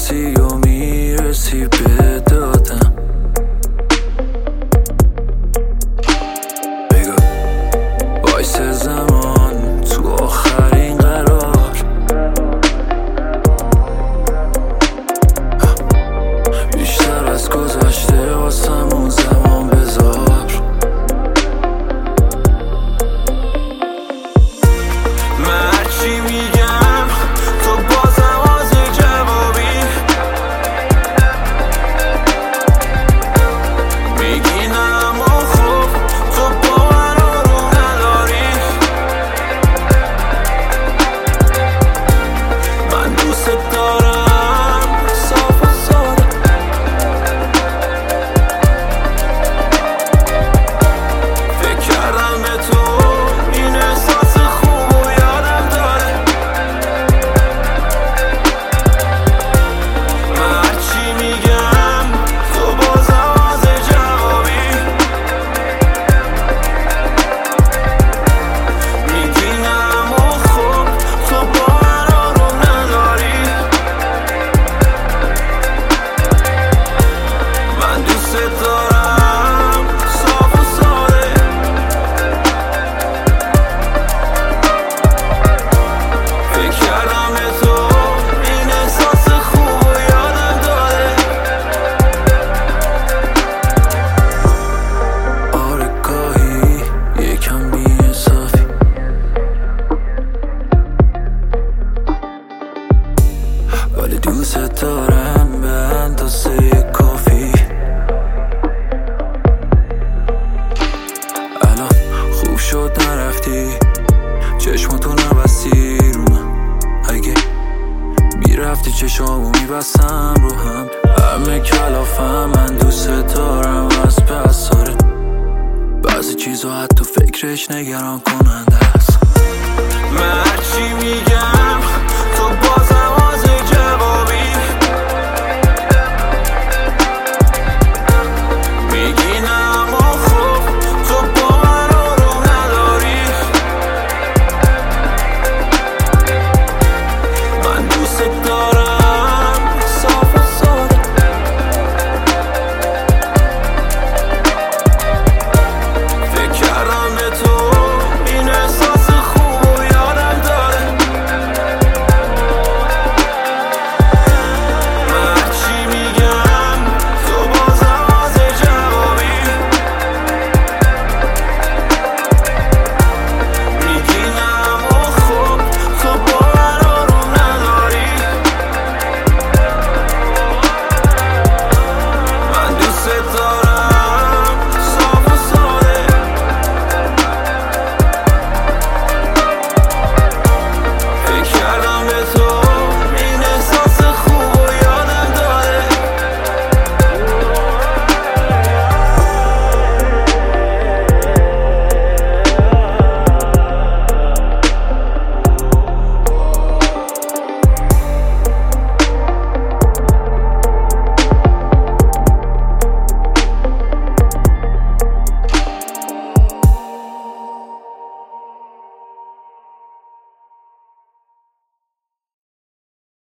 میرسی و میرسی به دادم. بگو وایس زمان تو آخرین قرار، بیشتر از گذشته واسمون زمان بذار. من هرچی میگم تو بازم از جوابی میگی نه، اما خب تو با من آروم نداری. من دوست دارم صاف و ساده، فکر کردم به تو این احساس خوب و یادم داره. من هرچی میگم تو بازم از جوابی میگی نه، اما خب تو با من آروم نداری. من دوست دارم صاف و ساده، فکر کردم به تو این احساس خوب و یادم داره. آره گاهی یکم بی‌انصافی، ولی دوست دارم به اندازه کافی. الان خوب شد نرفتی، چشماتو نبستی رو من. اگه میرفتی چشامو میبستم رو هم. همه کلافم، من دوست دارم از بس. آره بعضی چیزا حتی فکرش نگران کننده است. من هرچی میگم